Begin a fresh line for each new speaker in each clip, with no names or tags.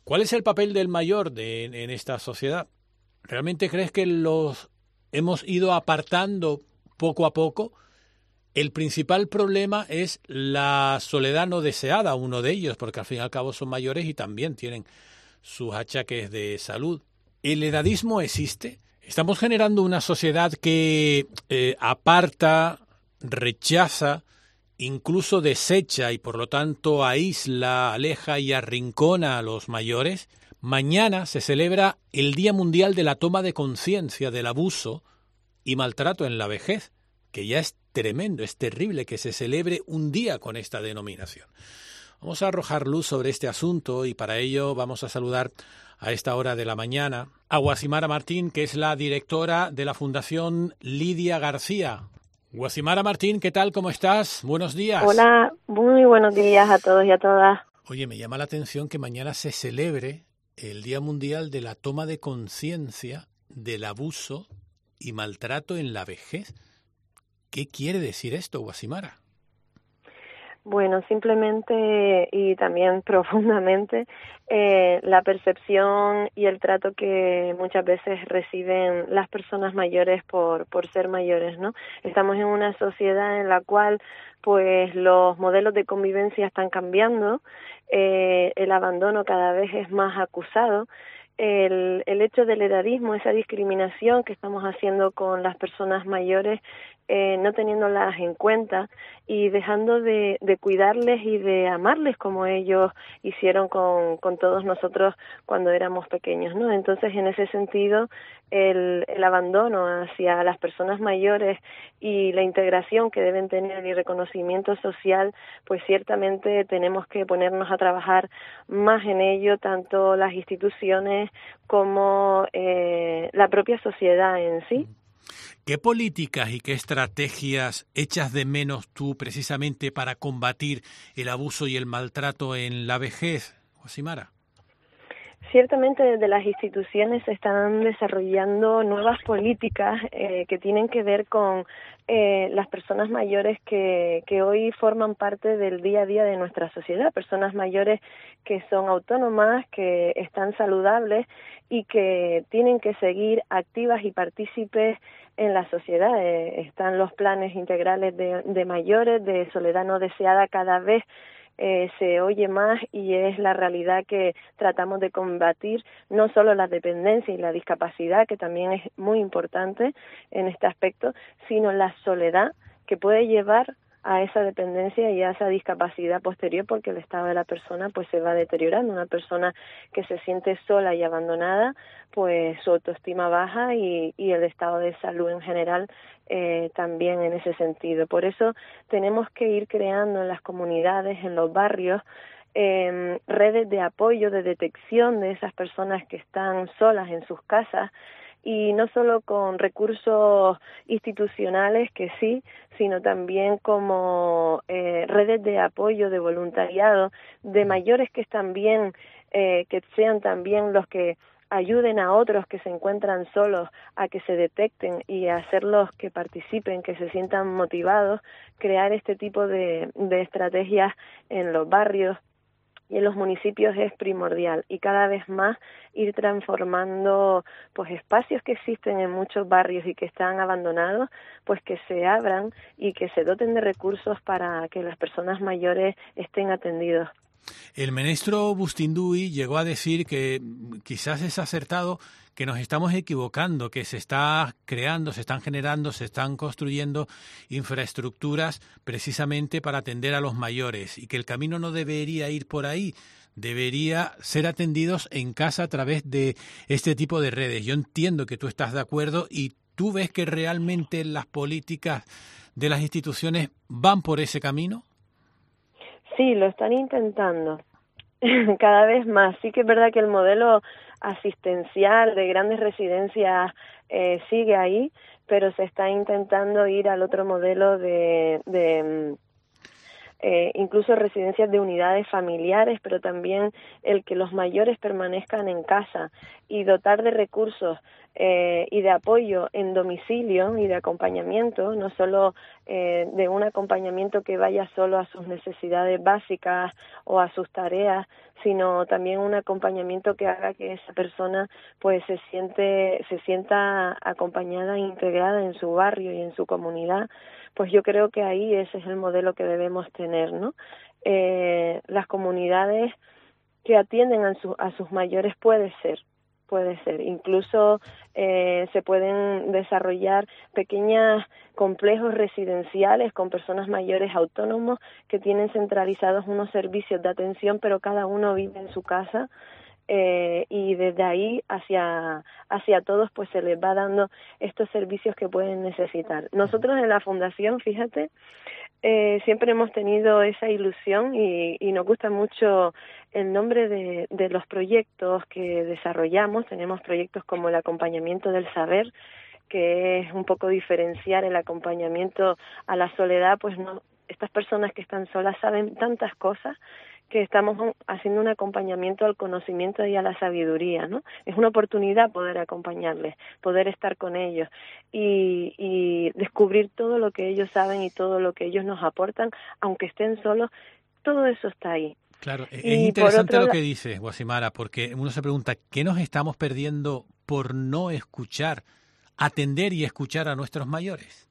¿Cuál es el papel del mayor en esta sociedad? ¿Realmente crees que los hemos ido apartando poco a poco? El principal problema es la soledad no deseada, uno de ellos, porque al fin y al cabo son mayores y también tienen sus achaques de salud. ¿El edadismo existe? Estamos generando una sociedad que aparta, rechaza, incluso desecha y por lo tanto aísla, aleja y arrincona a los mayores. Mañana se celebra el Día Mundial de la Toma de Conciencia del Abuso y Maltrato en la Vejez, que ya es tremendo, es terrible que se celebre un día con esta denominación. Vamos a arrojar luz sobre este asunto y para ello vamos a saludar a esta hora de la mañana a Guasimara Martín, que es la directora de la Fundación Lidia García. Guasimara Martín, ¿qué tal? ¿Cómo estás? Buenos días.
Hola, muy buenos días a todos y a todas.
Oye, me llama la atención que mañana se celebre el Día Mundial de la Toma de Conciencia del Abuso y Maltrato en la Vejez. ¿Qué quiere decir esto, Guasimara?
Bueno, simplemente y también profundamente la percepción y el trato que muchas veces reciben las personas mayores por ser mayores, ¿no? Estamos en una sociedad en la cual pues los modelos de convivencia están cambiando, el abandono cada vez es más acusado. El hecho del edadismo, esa discriminación que estamos haciendo con las personas mayores, no teniéndolas en cuenta y dejando de cuidarles y de amarles como ellos hicieron con todos nosotros cuando éramos pequeños, ¿no? Entonces, en ese sentido, el abandono hacia las personas mayores y la integración que deben tener y reconocimiento social, pues ciertamente tenemos que ponernos a trabajar más en ello, tanto las instituciones como la propia sociedad en sí.
¿Qué políticas y qué estrategias echas de menos tú precisamente para combatir el abuso y el maltrato en la vejez, Guasimara?
Ciertamente desde las instituciones se están desarrollando nuevas políticas que tienen que ver con las personas mayores que hoy forman parte del día a día de nuestra sociedad, personas mayores que son autónomas, que están saludables y que tienen que seguir activas y partícipes en la sociedad. Están los planes integrales de mayores, de soledad no deseada cada vez se oye más y es la realidad que tratamos de combatir, no solo la dependencia y la discapacidad, que también es muy importante en este aspecto, sino la soledad que puede llevar a esa dependencia y a esa discapacidad posterior, porque el estado de la persona pues se va deteriorando. Una persona que se siente sola y abandonada, pues su autoestima baja y el estado de salud en general también en ese sentido. Por eso tenemos que ir creando en las comunidades, en los barrios, redes de apoyo, de detección de esas personas que están solas en sus casas, y no solo con recursos institucionales, que sí, sino también como redes de apoyo, de voluntariado, de mayores que están bien, que sean también los que ayuden a otros que se encuentran solos a que se detecten y a hacerlos que participen, que se sientan motivados, crear este tipo de estrategias en los barrios y en los municipios es primordial, y cada vez más ir transformando pues espacios que existen en muchos barrios y que están abandonados, pues que se abran y que se doten de recursos para que las personas mayores estén atendidos.
El ministro Bustinduy llegó a decir que quizás es acertado, que nos estamos equivocando, que se está creando, se están generando, se están construyendo infraestructuras precisamente para atender a los mayores y que el camino no debería ir por ahí, debería ser atendidos en casa a través de este tipo de redes. Yo entiendo que tú estás de acuerdo y tú ves que realmente las políticas de las instituciones van por ese camino.
Sí, lo están intentando cada vez más. Sí que es verdad que el modelo asistencial de grandes residencias sigue ahí, pero se está intentando ir al otro modelo de incluso residencias de unidades familiares, pero también el que los mayores permanezcan en casa y dotar de recursos y de apoyo en domicilio y de acompañamiento, no solo de un acompañamiento que vaya solo a sus necesidades básicas o a sus tareas, sino también un acompañamiento que haga que esa persona pues se sienta acompañada e integrada en su barrio y en su comunidad. Pues yo creo que ahí ese es el modelo que debemos tener, ¿no? Las comunidades que atienden a sus mayores puede ser. Incluso se pueden desarrollar pequeños complejos residenciales con personas mayores autónomos que tienen centralizados unos servicios de atención, pero cada uno vive en su casa. Y desde ahí hacia todos pues se les va dando estos servicios que pueden necesitar. Nosotros en la Fundación, fíjate, siempre hemos tenido esa ilusión y nos gusta mucho el nombre de los proyectos que desarrollamos. Tenemos proyectos como el acompañamiento del saber, que es un poco diferenciar el acompañamiento a la soledad, pues no, estas personas que están solas saben tantas cosas que estamos haciendo un acompañamiento al conocimiento y a la sabiduría, ¿no? Es una oportunidad poder acompañarles, poder estar con ellos y descubrir todo lo que ellos saben y todo lo que ellos nos aportan, aunque estén solos, todo eso está ahí.
Claro, es interesante lo que dices, Guasimara, porque uno se pregunta, ¿qué nos estamos perdiendo por no escuchar, atender y escuchar a nuestros mayores?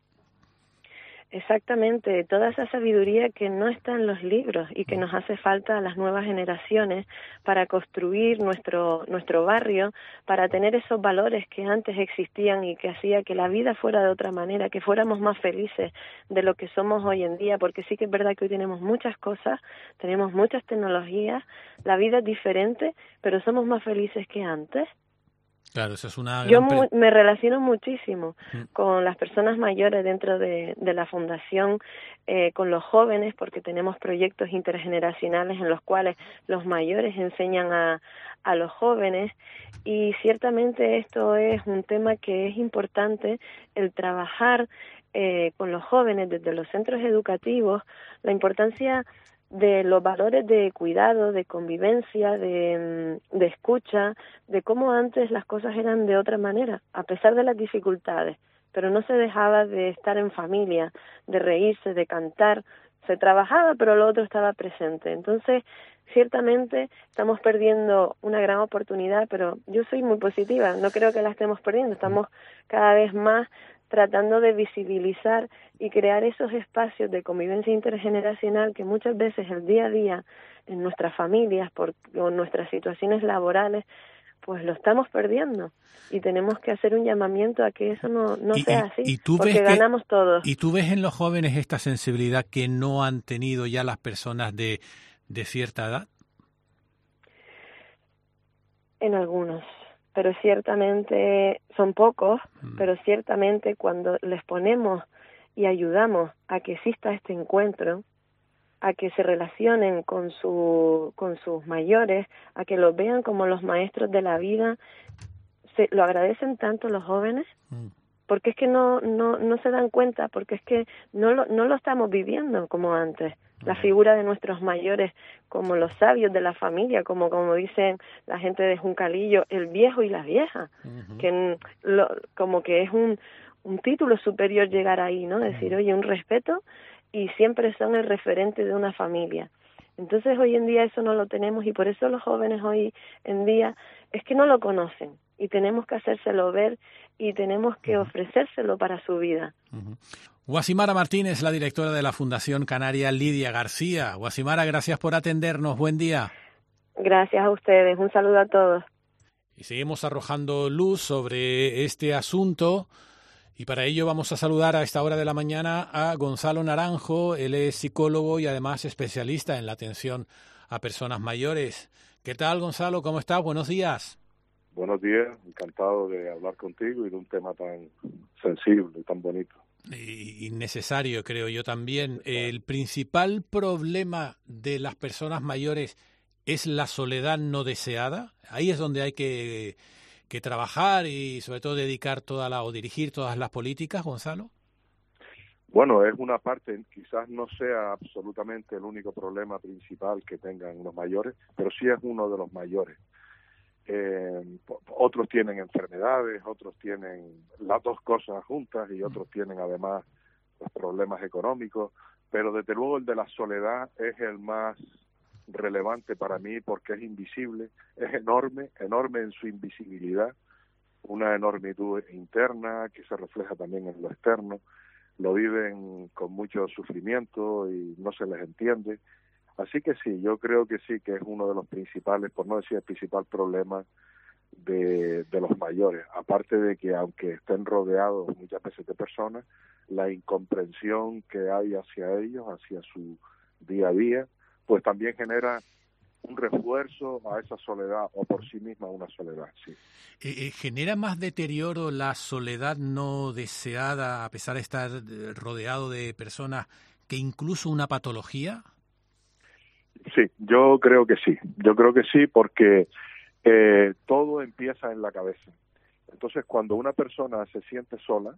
Exactamente, toda esa sabiduría que no está en los libros y que nos hace falta a las nuevas generaciones para construir nuestro barrio, para tener esos valores que antes existían y que hacía que la vida fuera de otra manera, que fuéramos más felices de lo que somos hoy en día, porque sí que es verdad que hoy tenemos muchas cosas, tenemos muchas tecnologías, la vida es diferente, pero somos más felices que antes.
Claro, eso es una
Yo me relaciono muchísimo con las personas mayores dentro de la Fundación, con los jóvenes, porque tenemos proyectos intergeneracionales en los cuales los mayores enseñan a los jóvenes, y ciertamente esto es un tema que es importante, el trabajar con los jóvenes desde los centros educativos, la importancia de los valores de cuidado, de convivencia, de escucha, de cómo antes las cosas eran de otra manera, a pesar de las dificultades, pero no se dejaba de estar en familia, de reírse, de cantar, se trabajaba, pero lo otro estaba presente. Entonces, ciertamente estamos perdiendo una gran oportunidad, pero yo soy muy positiva, no creo que la estemos perdiendo, estamos cada vez más tratando de visibilizar y crear esos espacios de convivencia intergeneracional que muchas veces el día a día en nuestras familias o nuestras situaciones laborales pues lo estamos perdiendo y tenemos que hacer un llamamiento a que eso no sea así, porque ganamos todos.
¿Y tú ves en los jóvenes esta sensibilidad que no han tenido ya las personas de cierta edad?
En algunos, pero ciertamente son pocos, pero ciertamente cuando les ponemos y ayudamos a que exista este encuentro, a que se relacionen con sus mayores, a que los vean como los maestros de la vida, lo agradecen tanto los jóvenes, porque es que no se dan cuenta, porque es que no lo estamos viviendo como antes. La figura de nuestros mayores como los sabios de la familia, como dicen la gente de Juncalillo, el viejo y la vieja, que como que es un título superior llegar ahí, ¿no? Decir, oye, un respeto, y siempre son el referente de una familia. Entonces hoy en día eso no lo tenemos y por eso los jóvenes hoy en día es que no lo conocen y tenemos que hacérselo ver y tenemos que ofrecérselo para su vida.
Guasimara Martínez, la directora de la Fundación Canaria Lidia García. Guasimara, gracias por atendernos. Buen día.
Gracias a ustedes. Un saludo a todos.
Y seguimos arrojando luz sobre este asunto. Y para ello vamos a saludar a esta hora de la mañana a Gonzalo Naranjo. Él es psicólogo y además especialista en la atención a personas mayores. ¿Qué tal, Gonzalo? ¿Cómo estás? Buenos días.
Buenos días, encantado de hablar contigo y de un tema tan sensible y tan bonito.
Y necesario, creo yo también. El principal problema de las personas mayores es la soledad no deseada. Ahí es donde hay que trabajar y sobre todo dedicar dirigir todas las políticas, Gonzalo.
Bueno, es una parte, quizás no sea absolutamente el único problema principal que tengan los mayores, pero sí es uno de los mayores. Otros tienen enfermedades, otros tienen las dos cosas juntas y otros tienen además los problemas económicos, pero desde luego el de la soledad es el más relevante para mí porque es invisible, es enorme en su invisibilidad, una enormitud interna que se refleja también en lo externo, lo viven con mucho sufrimiento y no se les entiende. Así que sí, yo creo que sí, que es uno de los principales, por no decir el principal problema de los mayores. Aparte de que aunque estén rodeados muchas veces de personas, la incomprensión que hay hacia ellos, hacia su día a día, pues también genera un refuerzo a esa soledad o por sí misma una soledad, sí.
¿Genera más deterioro la soledad no deseada a pesar de estar rodeado de personas que incluso una patología?
Sí, yo creo que sí porque todo empieza en la cabeza. Entonces, cuando una persona se siente sola,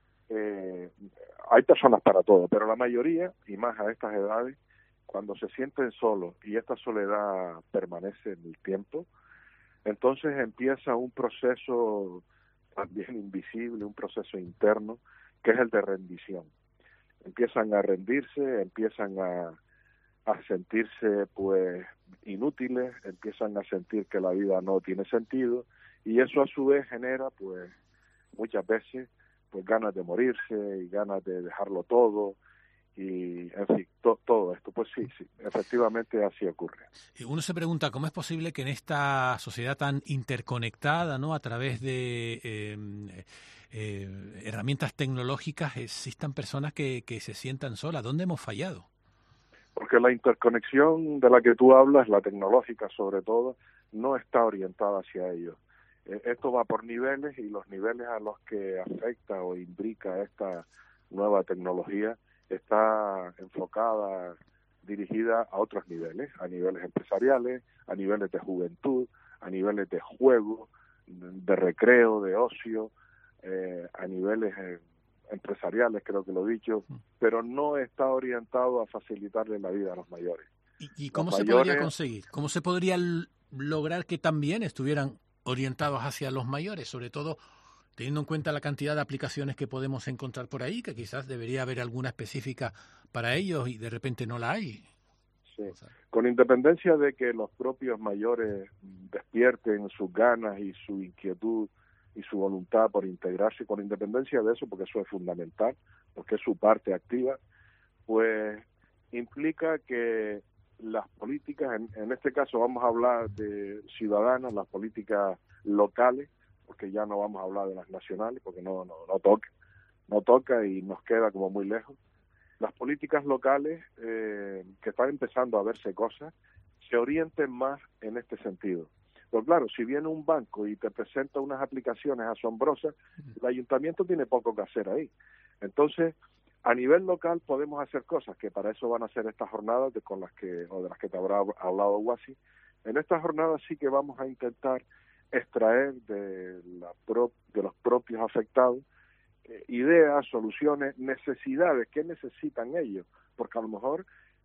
hay personas para todo, pero la mayoría, y más a estas edades, cuando se sienten solos y esta soledad permanece en el tiempo, entonces empieza un proceso también invisible, un proceso interno, que es el de rendición. Empiezan a rendirse, empiezan a sentirse pues inútiles, empiezan a sentir que la vida no tiene sentido y eso a su vez genera pues muchas veces pues ganas de morirse y ganas de dejarlo todo y en fin, todo esto, pues sí, efectivamente así ocurre.
Uno se pregunta cómo es posible que en esta sociedad tan interconectada, ¿no?, a través de herramientas tecnológicas existan personas que se sientan solas. ¿Dónde hemos fallado?
Porque la interconexión de la que tú hablas, la tecnológica sobre todo, no está orientada hacia ello. Esto va por niveles y los niveles a los que afecta o imbrica esta nueva tecnología está enfocada, dirigida a otros niveles, a niveles empresariales, a niveles de juventud, a niveles de juego, de recreo, de ocio, a niveles empresariales, creo que lo he dicho, pero no está orientado a facilitarle la vida a los mayores.
¿Y cómo se podría conseguir? ¿Cómo se podría lograr que también estuvieran orientados hacia los mayores, sobre todo teniendo en cuenta la cantidad de aplicaciones que podemos encontrar por ahí, que quizás debería haber alguna específica para ellos y de repente no la hay?
Sí. Con independencia de que los propios mayores despierten sus ganas y su inquietud y su voluntad por integrarse, con independencia de eso, porque eso es fundamental, porque es su parte activa, pues implica que las políticas, en este caso vamos a hablar de ciudadanas, las políticas locales, porque ya no vamos a hablar de las nacionales, porque no toca y nos queda como muy lejos. Las políticas locales, que están empezando a verse cosas, se orienten más en este sentido. Pero claro, si viene un banco y te presenta unas aplicaciones asombrosas, el ayuntamiento tiene poco que hacer ahí. Entonces, a nivel local podemos hacer cosas, que para eso van a ser estas jornadas de las que te habrá hablado Guasi. En estas jornadas sí que vamos a intentar extraer de los propios afectados ideas, soluciones, necesidades, ¿qué necesitan ellos? Porque a lo mejor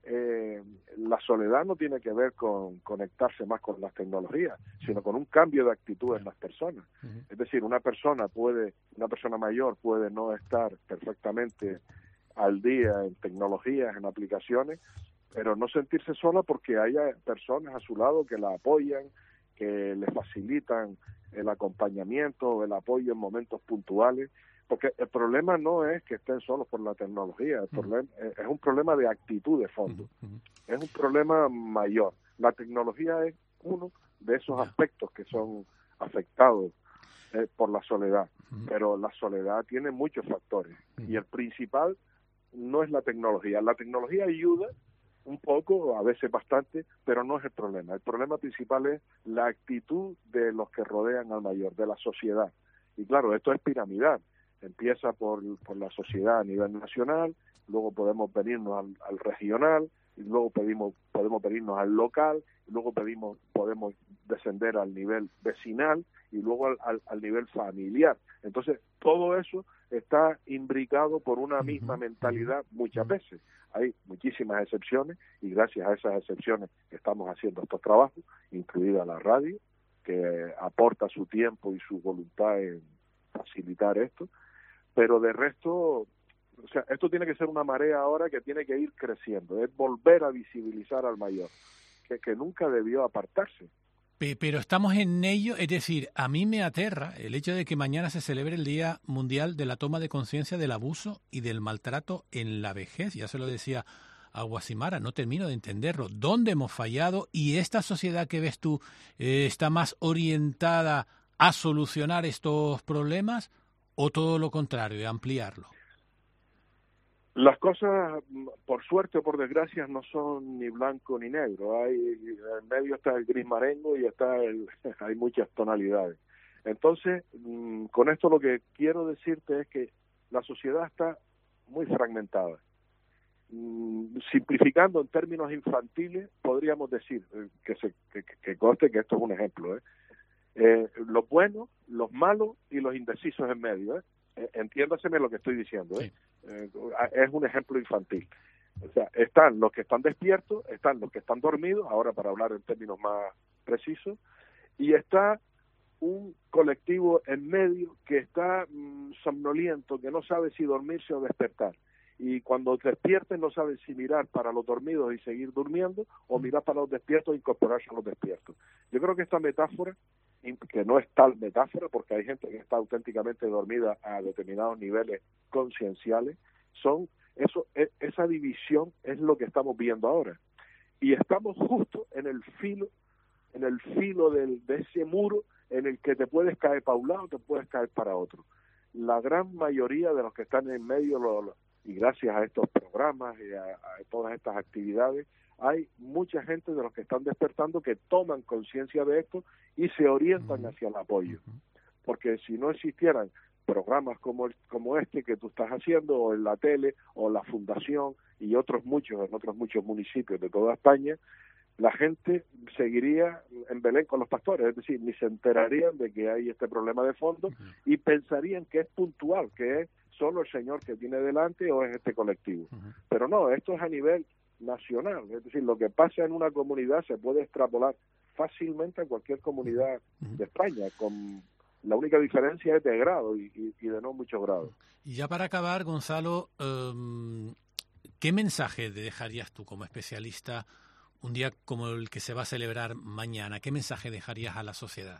la soledad no tiene que ver con conectarse más con las tecnologías, sino con un cambio de actitud en las personas. Es decir, una persona mayor puede no estar perfectamente al día en tecnologías, en aplicaciones, pero no sentirse sola porque haya personas a su lado que la apoyan, que le facilitan el acompañamiento, el apoyo en momentos puntuales. Porque el problema no es que estén solos por la tecnología, el problema es un problema de actitud de fondo, es un problema mayor. La tecnología es uno de esos aspectos que son afectados por la soledad, pero la soledad tiene muchos factores y el principal no es la tecnología. La tecnología ayuda un poco, a veces bastante, pero no es el problema. El problema principal es la actitud de los que rodean al mayor, de la sociedad. Y claro, esto es piramidal. Empieza por la sociedad a nivel nacional, luego podemos venirnos al regional, y luego podemos pedirnos al local, y luego podemos descender al nivel vecinal y luego al nivel familiar. Entonces, todo eso está imbricado por una misma mentalidad muchas veces. Hay muchísimas excepciones y gracias a esas excepciones estamos haciendo estos trabajos, incluida la radio, que aporta su tiempo y su voluntad en facilitar esto, pero de resto, o sea, esto tiene que ser una marea ahora que tiene que ir creciendo, es volver a visibilizar al mayor, que nunca debió apartarse.
Pero estamos en ello, es decir, a mí me aterra el hecho de que mañana se celebre el Día Mundial de la Toma de Conciencia del Abuso y del Maltrato en la Vejez. Ya se lo decía a Guasimara, no termino de entenderlo. ¿Dónde hemos fallado? ¿Y esta sociedad que ves tú está más orientada a solucionar estos problemas o todo lo contrario, a ampliarlo?
Las cosas, por suerte o por desgracia, no son ni blanco ni negro. En medio está el gris marengo y hay muchas tonalidades. Entonces, con esto lo que quiero decirte es que la sociedad está muy fragmentada. Simplificando en términos infantiles, podríamos decir, que conste que esto es un ejemplo, los buenos, los malos y los indecisos en medio, entiéndaseme lo que estoy diciendo,
Sí.
Es un ejemplo infantil. O sea, están los que están despiertos, están los que están dormidos, ahora para hablar en términos más precisos, y está un colectivo en medio que está somnoliento, que no sabe si dormirse o despertar. Y cuando despierten no saben si mirar para los dormidos y seguir durmiendo o mirar para los despiertos e incorporarse a los despiertos. Yo creo que esta metáfora, que no es tal metáfora porque hay gente que está auténticamente dormida a determinados niveles concienciales, esa división es lo que estamos viendo ahora. Y estamos justo en el filo de ese muro en el que te puedes caer para un lado o te puedes caer para otro. La gran mayoría de los que están en medio, y gracias a estos programas y a todas estas actividades, hay mucha gente de los que están despertando que toman conciencia de esto y se orientan hacia el apoyo. Porque si no existieran programas como este que tú estás haciendo, o en la tele, o la fundación, y en otros muchos municipios de toda España, la gente seguiría en Belén con los pastores, es decir, ni se enterarían de que hay este problema de fondo y pensarían que es puntual, que es solo el señor que tiene delante o es este colectivo. Pero no, esto es a nivel nacional, es decir, lo que pasa en una comunidad se puede extrapolar fácilmente a cualquier comunidad de España, con la única diferencia es de grado y de no mucho grado.
Y ya para acabar, Gonzalo, ¿qué mensaje dejarías tú como especialista un día como el que se va a celebrar mañana? ¿Qué mensaje dejarías a la sociedad?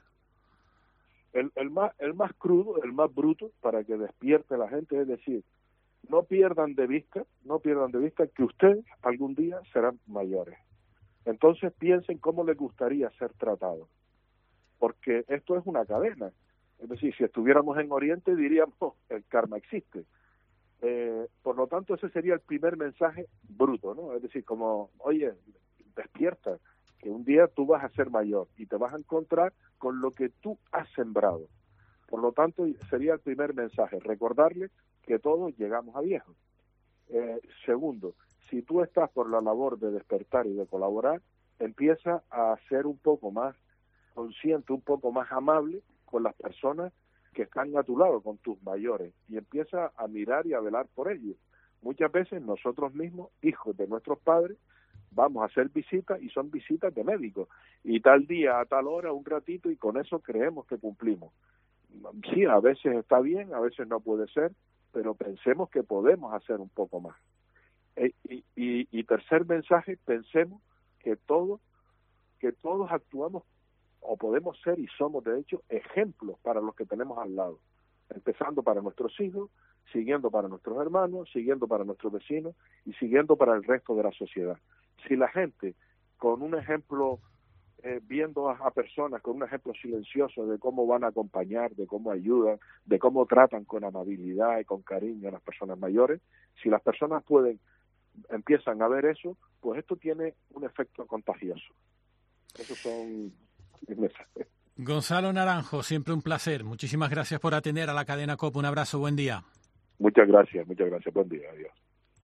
El más crudo, el más bruto, para que despierte la gente, es decir, no pierdan de vista que ustedes algún día serán mayores. Entonces piensen cómo les gustaría ser tratados, porque esto es una cadena. Es decir, si estuviéramos en Oriente diríamos, el karma existe. Por lo tanto, ese sería el primer mensaje bruto, ¿no? Es decir, como, oye, despierta, que un día tú vas a ser mayor y te vas a encontrar con lo que tú has sembrado. Por lo tanto, sería el primer mensaje, recordarle que todos llegamos a viejos. Segundo, si tú estás por la labor de despertar y de colaborar, empieza a ser un poco más consciente, un poco más amable con las personas que están a tu lado, con tus mayores, y empieza a mirar y a velar por ellos. Muchas veces nosotros mismos, hijos de nuestros padres, vamos a hacer visitas y son visitas de médicos, y tal día, a tal hora, un ratito, y con eso creemos que cumplimos. Sí, a veces está bien, a veces no puede ser, pero pensemos que podemos hacer un poco más. Y tercer mensaje, pensemos que todos actuamos o podemos ser y somos de hecho ejemplos para los que tenemos al lado, empezando para nuestros hijos, siguiendo para nuestros hermanos, siguiendo para nuestros vecinos y siguiendo para el resto de la sociedad. Si la gente con un ejemplo, viendo a personas con un ejemplo silencioso de cómo van a acompañar, de cómo ayudan, de cómo tratan con amabilidad y con cariño a las personas mayores, si las personas empiezan a ver eso, pues esto tiene un efecto contagioso. Esos son mis mensajes.
Gonzalo Naranjo, siempre un placer. Muchísimas gracias por atender a la cadena COPE. Un abrazo, buen día.
Muchas gracias, buen día, adiós.